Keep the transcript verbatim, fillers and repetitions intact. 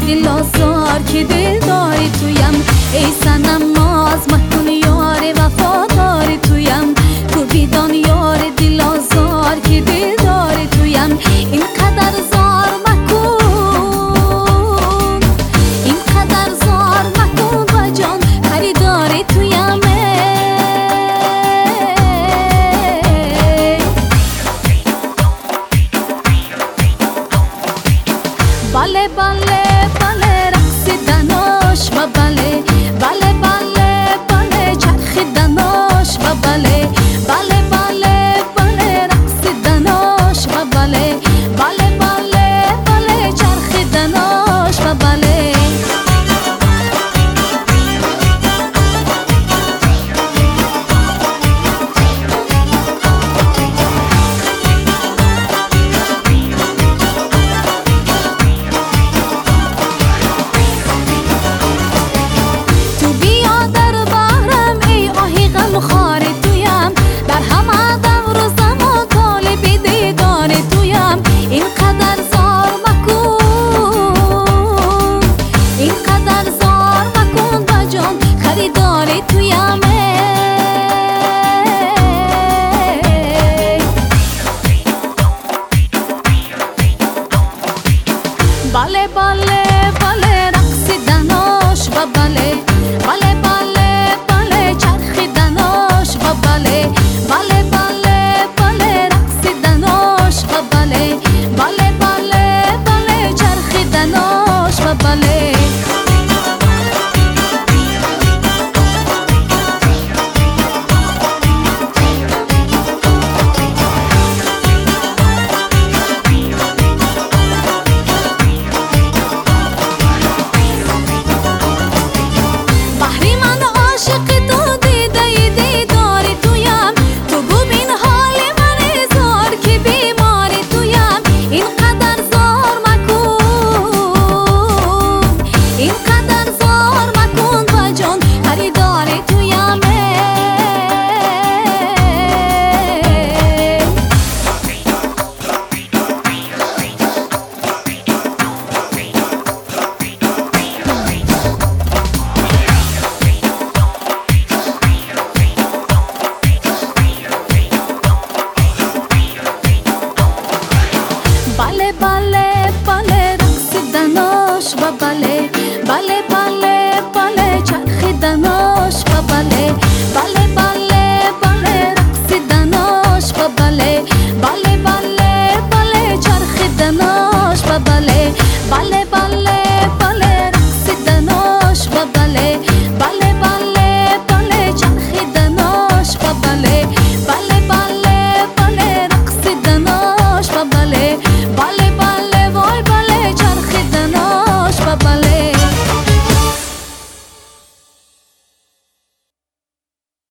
دل آزار که دل داری تویم. ای صنم ناز مکن یار وفادار تویم. تو بیدان یار دل آزار که دل داری تویم. اینقدر زار مکن، اینقدر زار مکن با جان خریداری تویم. بله بله بله رقصیدناش و بله بله بله بله چرخیدناش و بله بله بله بله رقصیدناش و بله بله بله بله چرخیدناش و بله. بله بله بله رقصیدناش و بله بله بله بله چرخیدناش و بله بله